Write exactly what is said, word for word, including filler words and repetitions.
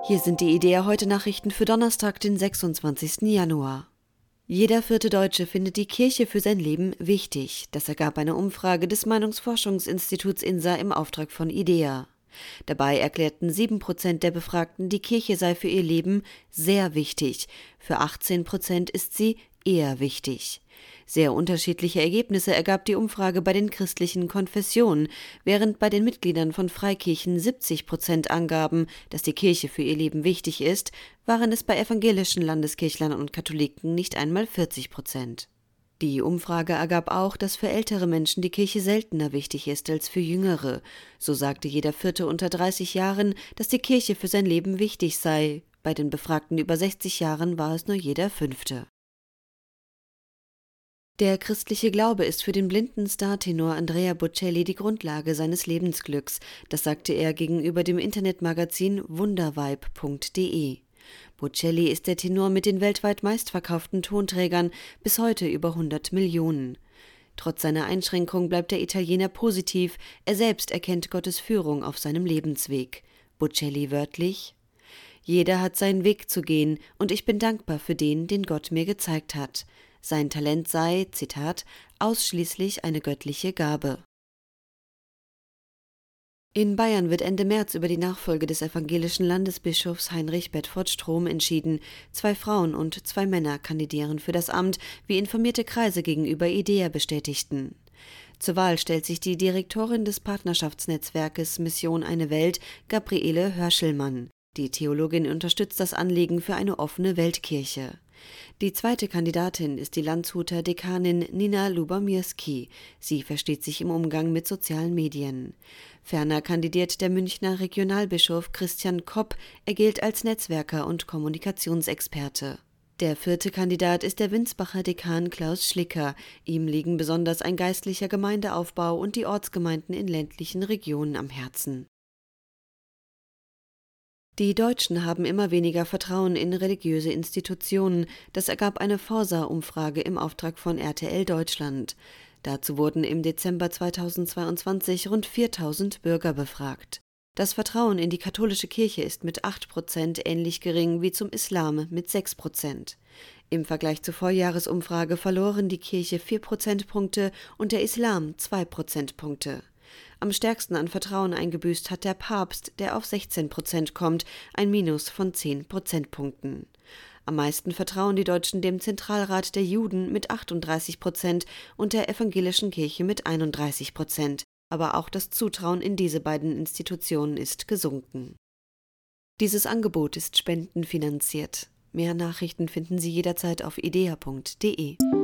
Hier sind die IDEA heute Nachrichten für Donnerstag, den sechsundzwanzigsten Januar. Jeder vierte Deutsche findet die Kirche für sein Leben wichtig. Das ergab eine Umfrage des Meinungsforschungsinstituts I N S A im Auftrag von IDEA. Dabei erklärten sieben Prozent der Befragten, die Kirche sei für ihr Leben sehr wichtig. Für achtzehn Prozent ist sie eher wichtig. Sehr unterschiedliche Ergebnisse ergab die Umfrage bei den christlichen Konfessionen. Während bei den Mitgliedern von Freikirchen siebzig Prozent angaben, dass die Kirche für ihr Leben wichtig ist, waren es bei evangelischen Landeskirchlern und Katholiken nicht einmal vierzig Prozent. Die Umfrage ergab auch, dass für ältere Menschen die Kirche seltener wichtig ist als für jüngere. So sagte jeder Vierte unter dreißig Jahren, dass die Kirche für sein Leben wichtig sei. Bei den Befragten über sechzig Jahren war es nur jeder Fünfte. Der christliche Glaube ist für den blinden Startenor Andrea Bocelli die Grundlage seines Lebensglücks. Das sagte er gegenüber dem Internetmagazin wundervibe punkt de. Bocelli ist der Tenor mit den weltweit meistverkauften Tonträgern, bis heute über hundert Millionen. Trotz seiner Einschränkung bleibt der Italiener positiv, er selbst erkennt Gottes Führung auf seinem Lebensweg. Bocelli wörtlich: Jeder hat seinen Weg zu gehen, und ich bin dankbar für den, den Gott mir gezeigt hat. Sein Talent sei, Zitat, ausschließlich eine göttliche Gabe. In Bayern wird Ende März über die Nachfolge des evangelischen Landesbischofs Heinrich Bedford Strom entschieden. Zwei Frauen und zwei Männer kandidieren für das Amt, wie informierte Kreise gegenüber IDEA bestätigten. Zur Wahl stellt sich die Direktorin des Partnerschaftsnetzwerkes Mission Eine Welt, Gabriele Hörschelmann. Die Theologin unterstützt das Anliegen für eine offene Weltkirche. Die zweite Kandidatin ist die Landshuter Dekanin Nina Lubomirski. Sie versteht sich im Umgang mit sozialen Medien. Ferner kandidiert der Münchner Regionalbischof Christian Kopp. Er gilt als Netzwerker und Kommunikationsexperte. Der vierte Kandidat ist der Winsbacher Dekan Klaus Schlicker. Ihm liegen besonders ein geistlicher Gemeindeaufbau und die Ortsgemeinden in ländlichen Regionen am Herzen. Die Deutschen haben immer weniger Vertrauen in religiöse Institutionen. Das ergab eine Forsa-Umfrage im Auftrag von R T L Deutschland. Dazu wurden im Dezember zweitausendzweiundzwanzig rund viertausend Bürger befragt. Das Vertrauen in die katholische Kirche ist mit acht Prozent ähnlich gering wie zum Islam mit sechs Prozent. Im Vergleich zur Vorjahresumfrage verloren die Kirche vier Prozentpunkte und der Islam zwei Prozentpunkte. Am stärksten an Vertrauen eingebüßt hat der Papst, der auf sechzehn Prozent kommt, ein Minus von zehn Prozentpunkten. Am meisten vertrauen die Deutschen dem Zentralrat der Juden mit achtunddreißig Prozent und der evangelischen Kirche mit einunddreißig Prozent. Aber auch das Zutrauen in diese beiden Institutionen ist gesunken. Dieses Angebot ist spendenfinanziert. Mehr Nachrichten finden Sie jederzeit auf idea punkt de.